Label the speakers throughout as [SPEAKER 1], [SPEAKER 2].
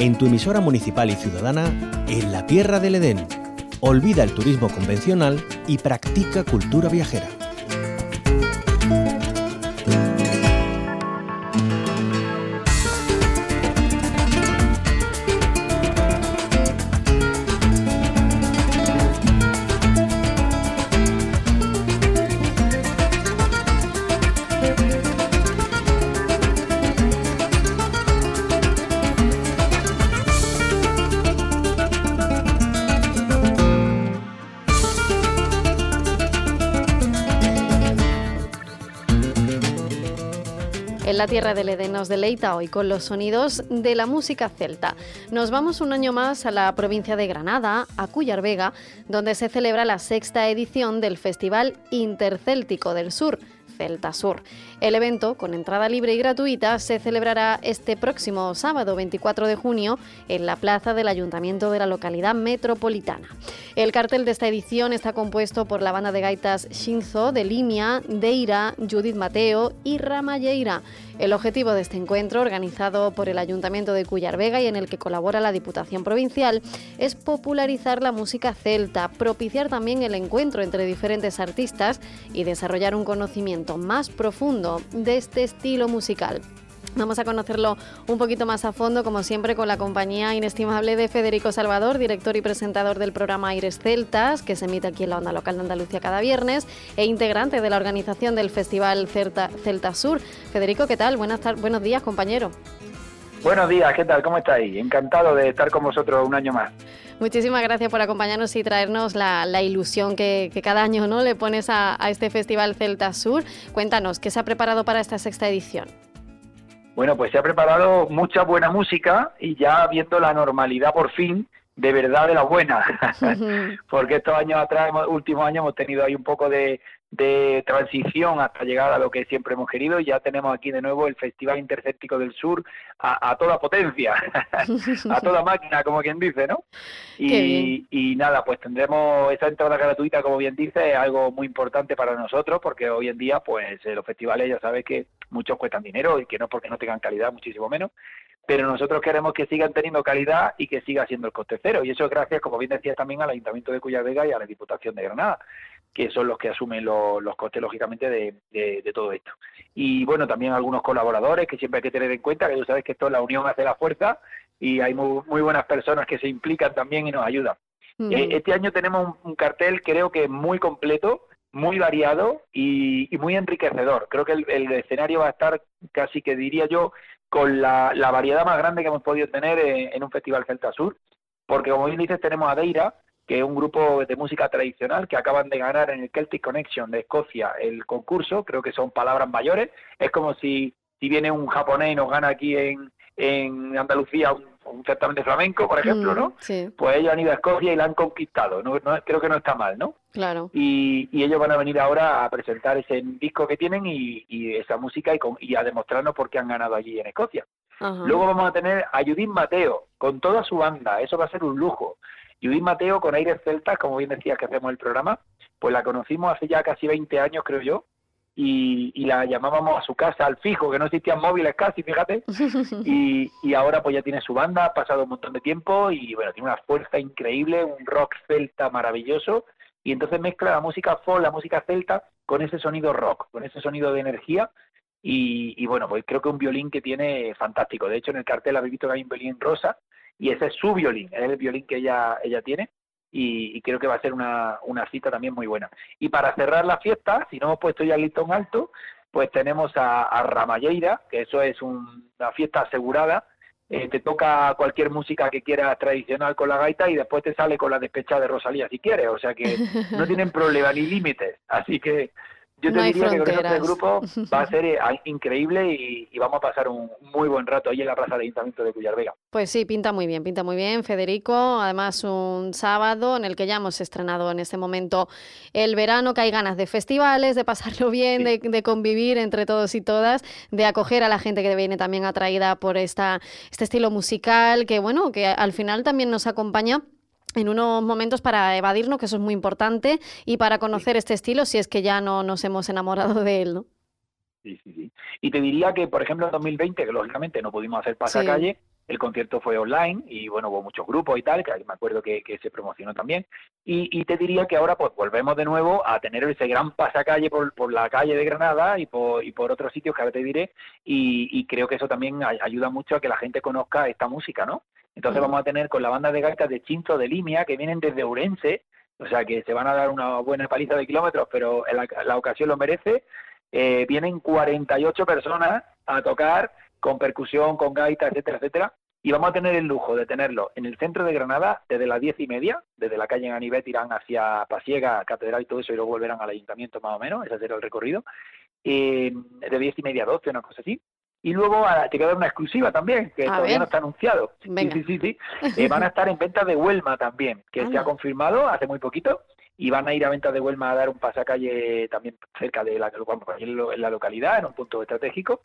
[SPEAKER 1] en tu emisora municipal y ciudadana, en la Tierra del Edén. Olvida el turismo convencional y practica cultura viajera.
[SPEAKER 2] En la Tierra del Edén nos deleita hoy con los sonidos de la música celta. Nos vamos un año más a la provincia de Granada, a Cúllar Vega, donde se celebra la 6ª edición del Festival Intercéltico del Sur, Celtasur. El evento, con entrada libre y gratuita, se celebrará este próximo sábado 24 de junio en la plaza del Ayuntamiento de la localidad metropolitana. El cartel de esta edición está compuesto por la banda de gaitas Shinzo de Limia, Deira, Judith Mateo y Ramalleira. El objetivo de este encuentro, organizado por el Ayuntamiento de Cúllar Vega y en el que colabora la Diputación Provincial, es popularizar la música celta, propiciar también el encuentro entre diferentes artistas y desarrollar un conocimiento más profundo de este estilo musical. Vamos a conocerlo un poquito más a fondo, como siempre, con la compañía inestimable de Federico Salvador, director y presentador del programa Aires Celtas, que se emite aquí en la onda local de Andalucía cada viernes, e integrante de la organización del Festival Celtasur. Federico, ¿qué tal? Buenos días, compañero.
[SPEAKER 3] Buenos días, ¿qué tal? ¿Cómo estáis? Encantado de estar con vosotros un año más.
[SPEAKER 2] Muchísimas gracias por acompañarnos y traernos la ilusión que cada año, ¿no?, le pones a este Festival Celtasur. Cuéntanos, ¿qué se ha preparado para esta 6ª edición?
[SPEAKER 3] Bueno, pues se ha preparado mucha buena música y ya viendo la normalidad por fin, de verdad de la buena. Porque estos años atrás, últimos años, hemos tenido ahí un poco de transición hasta llegar a lo que siempre hemos querido, y ya tenemos aquí de nuevo el Festival Intercéltico del Sur a toda potencia, a toda máquina, como quien dice, ¿no? Y nada, pues tendremos esa entrada gratuita, como bien dice, es algo muy importante para nosotros, porque hoy en día, pues los festivales ya sabes que muchos cuestan dinero, y que no porque no tengan calidad, muchísimo menos, pero nosotros queremos que sigan teniendo calidad y que siga siendo el coste cero, y eso es gracias, como bien decías, también al Ayuntamiento de Cúllar Vega y a la Diputación de Granada, que son los que asumen los costes, lógicamente, de todo esto. Y bueno, también algunos colaboradores que siempre hay que tener en cuenta, que tú sabes que esto, la unión hace la fuerza, y hay muy buenas personas que se implican también y nos ayudan. Este año tenemos un cartel, creo que muy completo, muy variado y muy enriquecedor. Creo que el escenario va a estar, casi que diría yo, con la variedad más grande que hemos podido tener en un Festival Celtasur, porque como bien dices, tenemos a Deira, que es un grupo de música tradicional que acaban de ganar en el Celtic Connection de Escocia el concurso. Creo que son palabras mayores. Es como si viene un japonés y nos gana aquí en Andalucía un certamen de flamenco, por ejemplo, ¿no? Sí. Pues ellos han ido a Escocia y la han conquistado. No, creo que no está mal, ¿no?
[SPEAKER 2] Claro.
[SPEAKER 3] Y ellos van a venir ahora a presentar ese disco que tienen y esa música y a demostrarnos por qué han ganado allí en Escocia. Ajá. Luego vamos a tener a Judith Mateo con toda su banda. Eso va a ser un lujo. Judith Mateo con Aires Celtas, como bien decías que hacemos el programa, pues la conocimos hace ya casi 20 años, creo yo, y la llamábamos a su casa al fijo, que no existían móviles casi, fíjate, y ahora pues ya tiene su banda, ha pasado un montón de tiempo y bueno, tiene una fuerza increíble, un rock celta maravilloso, y entonces mezcla la música folk, la música celta, con ese sonido rock, con ese sonido de energía, y bueno, pues creo que un violín que tiene fantástico. De hecho, en el cartel habéis visto que hay un violín rosa, y ese es su violín, es el violín que ella tiene, y creo que va a ser una cita también muy buena. Y para cerrar la fiesta, si no hemos puesto ya el listón alto, pues tenemos a Ramalleira, que eso es una fiesta asegurada. Te toca cualquier música que quieras tradicional con la gaita y después te sale con la despechada de Rosalía si quieres, o sea que no tienen problema ni límites, así que yo te diría que con este grupo va a ser increíble y vamos a pasar un muy buen rato ahí en la plaza del Ayuntamiento de Cúllar Vega.
[SPEAKER 2] Pues sí, pinta muy bien, Federico. Además, un sábado en el que ya hemos estrenado en este momento el verano, que hay ganas de festivales, de pasarlo bien, sí, de convivir entre todos y todas, de acoger a la gente que viene también atraída por este estilo musical, que bueno, que al final también nos acompaña en unos momentos para evadirnos, que eso es muy importante, y para conocer este estilo, si es que ya no nos hemos enamorado de él, ¿no?
[SPEAKER 3] Sí. Y te diría que, por ejemplo, en 2020, que lógicamente no pudimos hacer pasacalle, el concierto fue online y bueno, hubo muchos grupos y tal, que me acuerdo que se promocionó también. Y te diría que ahora pues volvemos de nuevo a tener ese gran pasacalle por la calle de Granada y por otros sitios que ahora te diré, y creo que eso también ayuda mucho a que la gente conozca esta música, ¿no? Entonces vamos a tener con la banda de gaitas de Chinto de Limia, que vienen desde Ourense, o sea que se van a dar una buena paliza de kilómetros, pero la ocasión lo merece. Vienen 48 personas a tocar con percusión, con gaita, etcétera, etcétera, y vamos a tener el lujo de tenerlo en el centro de Granada desde las 10:30, desde la calle en Ganivet irán hacia Pasiega, Catedral y todo eso, y luego volverán al ayuntamiento más o menos, ese será el recorrido, de 10:30 a 12, una cosa así. Y luego te queda una exclusiva también, que todavía no está anunciado. Sí. Van a estar en ventas de Huelma también, que se ha confirmado hace muy poquito, y van a ir a ventas de Huelma a dar un pasacalle también cerca de en la localidad, en un punto estratégico,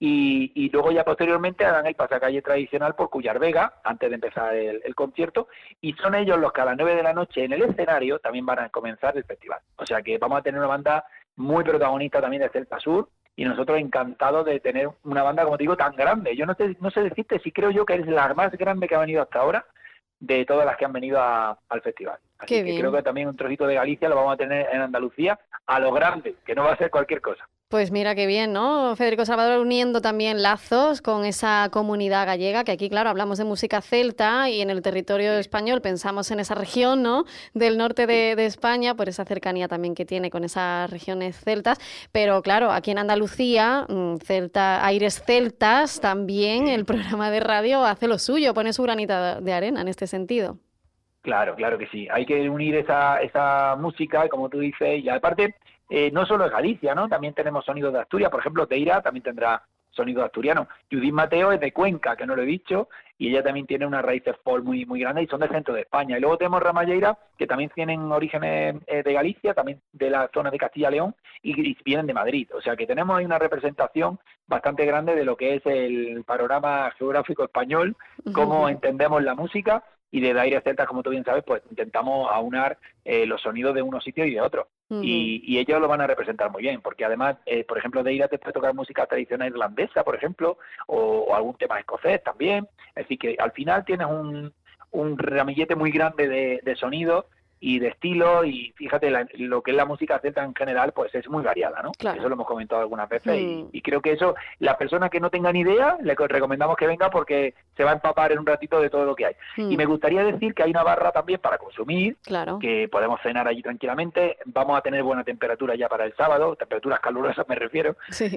[SPEAKER 3] y luego ya posteriormente harán el pasacalle tradicional por Cuyar Vega, antes de empezar el concierto, y son ellos los que a las 9 de la noche en el escenario también van a comenzar el festival. O sea que vamos a tener una banda muy protagonista también de Celta Sur, y nosotros encantados de tener una banda, como te digo, tan grande. Yo no sé decirte si creo yo que es la más grande que ha venido hasta ahora de todas las que han venido al festival. Así que creo que también un trocito de Galicia lo vamos a tener en Andalucía a lo grande, que no va a ser cualquier cosa.
[SPEAKER 2] Pues mira qué bien, ¿no? Federico Salvador uniendo también lazos con esa comunidad gallega, que aquí, claro, hablamos de música celta y en el territorio español pensamos en esa región, ¿no? Del norte de España, por esa cercanía también que tiene con esas regiones celtas. Pero claro, aquí en Andalucía, Aires Celtas, también el programa de radio hace lo suyo, pone su granita de arena en este sentido.
[SPEAKER 3] Claro que sí. Hay que unir esa música, como tú dices, y aparte, no solo es Galicia, ¿no? También tenemos sonidos de Asturias. Por ejemplo, Teira también tendrá sonido asturiano. Judith Mateo es de Cuenca, que no lo he dicho, y ella también tiene unas raíces folk muy, muy grandes y son del centro de España. Y luego tenemos Ramalleira, que también tienen orígenes de Galicia, también de la zona de Castilla y León, y vienen de Madrid. O sea que tenemos ahí una representación bastante grande de lo que es el panorama geográfico español, cómo entendemos la música, y desde Aires Celtas, como tú bien sabes, pues intentamos aunar los sonidos de unos sitios y de otros. Y ellos lo van a representar muy bien, porque además, por ejemplo, de Ira te puede tocar música tradicional irlandesa, por ejemplo, o algún tema escocés también. Es decir, que al final tienes un ramillete muy grande de sonidos y de estilo, y fíjate, lo que es la música celta en general, pues es muy variada, ¿no? Claro. Eso lo hemos comentado algunas veces, y creo que eso, las personas que no tengan idea, le recomendamos que venga porque se va a empapar en un ratito de todo lo que hay. Y me gustaría decir que hay una barra también para consumir, que podemos cenar allí tranquilamente, vamos a tener buena temperatura ya para el sábado, temperaturas calurosas me refiero,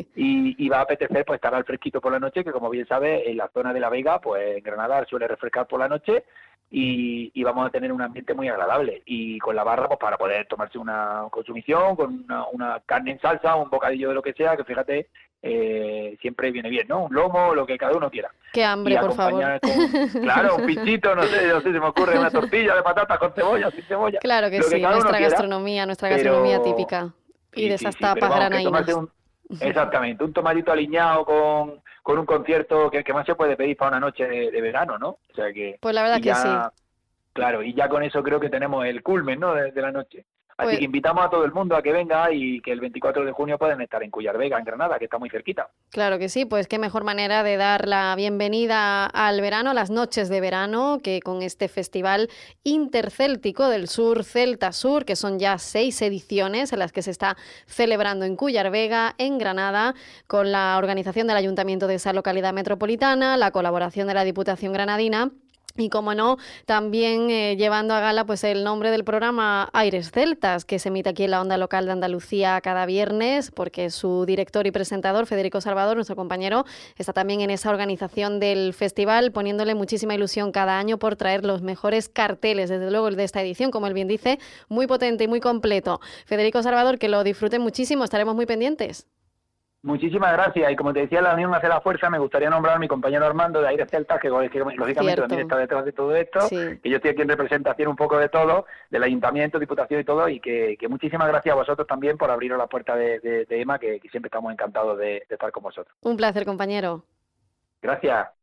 [SPEAKER 3] y va a apetecer pues estar al fresquito por la noche, que como bien sabes, en la zona de La Vega, pues en Granada suele refrescar por la noche, y vamos a tener un ambiente muy agradable, y con la barra pues para poder tomarse una consumición con una carne en salsa, un bocadillo de lo que sea, que fíjate, siempre viene bien, ¿no? Un lomo, lo que cada uno quiera.
[SPEAKER 2] Qué hambre, por favor.
[SPEAKER 3] Claro, un pinchito, no sé, se me ocurre una tortilla de patatas con cebolla, sin cebolla.
[SPEAKER 2] Claro que sí, nuestra gastronomía típica, y de esas tapas granadinas.
[SPEAKER 3] Exactamente, un tomatito aliñado con un concierto que más se puede pedir para una noche de verano, ¿no? O sea que...
[SPEAKER 2] Pues la verdad que sí.
[SPEAKER 3] Claro, y ya con eso creo que tenemos el culmen, ¿no?, de la noche. Así que invitamos a todo el mundo a que venga, y que el 24 de junio pueden estar en Cuyar Vega, en Granada, que está muy cerquita.
[SPEAKER 2] Claro que sí, pues qué mejor manera de dar la bienvenida al verano, a las noches de verano, que con este Festival Intercéltico del Sur, Celta Sur, que son ya 6 ediciones en las que se está celebrando en Cuyar Vega, en Granada, con la organización del Ayuntamiento de esa localidad metropolitana, la colaboración de la Diputación Granadina. Y como no, también llevando a gala pues el nombre del programa Aires Celtas, que se emite aquí en la onda local de Andalucía cada viernes, porque su director y presentador, Federico Salvador, nuestro compañero, está también en esa organización del festival, poniéndole muchísima ilusión cada año por traer los mejores carteles, desde luego el de esta edición, como él bien dice, muy potente y muy completo. Federico Salvador, que lo disfruten muchísimo, estaremos muy pendientes.
[SPEAKER 3] Muchísimas gracias, y como te decía, la unión hace la fuerza. Me gustaría nombrar a mi compañero Armando de Aires Celtas, que lógicamente también está detrás de todo esto, que yo estoy aquí en representación un poco de todo, del Ayuntamiento, Diputación y todo, y que muchísimas gracias a vosotros también por abriros la puerta de EMA, que siempre estamos encantados de estar con vosotros.
[SPEAKER 2] Un placer, compañero.
[SPEAKER 3] Gracias.